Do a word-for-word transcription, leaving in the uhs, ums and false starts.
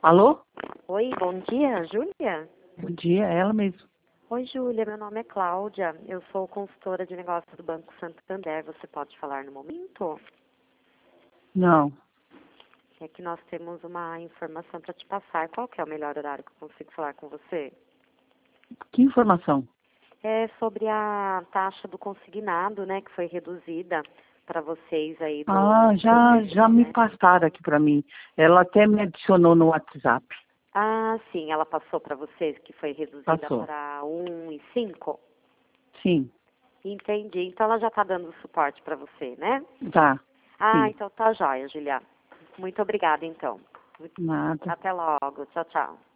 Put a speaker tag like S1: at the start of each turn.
S1: Alô?
S2: Oi, bom dia, Júlia?
S1: Bom dia, é ela mesmo.
S2: Oi, Júlia, meu nome é Cláudia. Eu sou consultora de negócios do Banco Santander. Você pode falar no momento?
S1: Não.
S2: É que nós temos uma informação para te passar. Qual que é o melhor horário que eu consigo falar com você?
S1: Que informação?
S2: É sobre a taxa do consignado, né, que foi reduzida para vocês aí do...
S1: Ah, já, já me
S2: né?
S1: passaram aqui pra mim. Ela até me adicionou no WhatsApp.
S2: Ah, sim, ela passou para vocês que foi reduzida
S1: Passou.
S2: para um e cinco?
S1: Sim,
S2: Entendi. Então ela já está dando suporte para você, né?
S1: tá.
S2: Ah,
S1: Sim.
S2: então tá jóia, Julia. Muito obrigada, então.
S1: Nada.
S2: Até logo. Tchau, tchau.